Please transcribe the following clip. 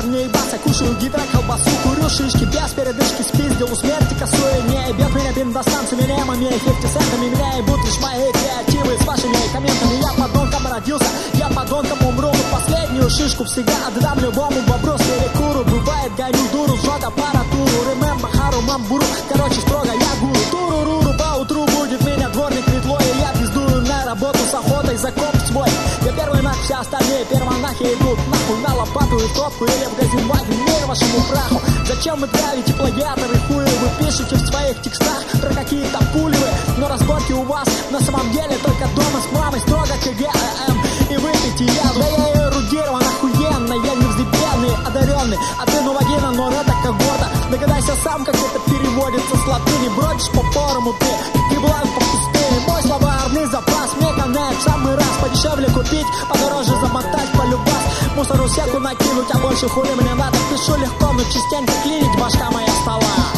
мне ебаться, кушаю гидро, колбасу, курю шишки, без передышки, спиздил у смерти косую. Не бьет меня пиндостанциями, лемами, 50 центами, меня ебут лишь мои креативы с вашими комментами. Я подонком родился, я подонком умру, но последнюю шишку всегда отдам любому бобру с перекуру. Бывает, гоню дуру, жжет аппаратуру, ремемба, хару, мамбуру, короче, строго я гуру. Туру-руру, поутру будет меня дворник метлой, и я пиздую на работу с охотой закоп свой. Я первый нах, все остальные первонахи идут нахуй на лопату и топку или в газенваген, мир вашему праху. Зачем вы травите плагиаторы хуи? Вы пишете в своих текстах про какие-то пули вы, но разборки у вас на самом деле только дома с мамой, строго КГМ и выпейте яду. Да я эрудирован охуенно, я невзъебенный, одаренный, а ты новогена, но это когорта. Догадайся сам, как это переводится с латыни. Бродишь по форуму ты, еблан по пустыне. Мой словарный запас мне канает в самый раз. Подешевле купить, подороже замотать полюбас. Мусору сетку накинуть, а больше хули мне надо. Пишу легко, но частенько клинить, башка моя стала.